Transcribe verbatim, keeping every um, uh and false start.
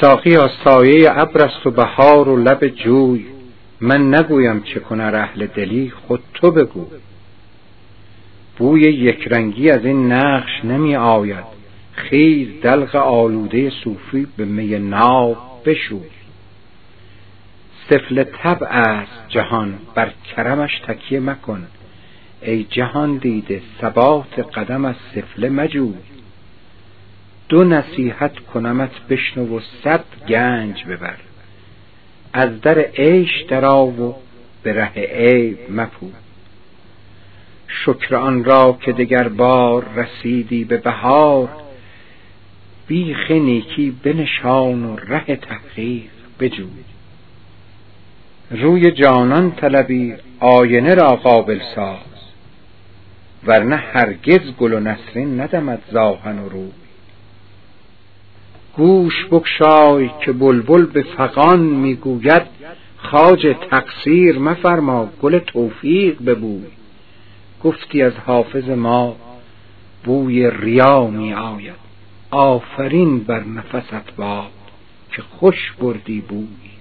ساقیا سایه ابر است و بهار و لب جوی، من نگویم چه کنه اهل دلی، خود تو بگو. بوی یکرنگی از این نقش نمی آید، خیر دلق آلوده صوفی به می ناب بشوی. سفله طبع است جهان، بر کرمش تکیه مکن، ای جهان دیده ثبات قدم از سفله مجوی. دو نصیحت کنمت بشنو و صد گنج ببر، از در عیش درآ و به ره عیب مپوی. شکر آن را که دگر بار رسیدی به بهار، بیخ نیکی بنشان و ره تحقیق بجوی. روی جانان طلبی آینه را قابل ساز، ورنه هرگز گل و نسرین ندمد ز آهن و روی. گوش بگشای که بلبل به فغان میگوید، خواجه تقصیر مفرما گل توفیق ببوی. گفتی از حافظ ما بوی ریا می آید، آفرین بر نفست باد که خوش بردی بوی.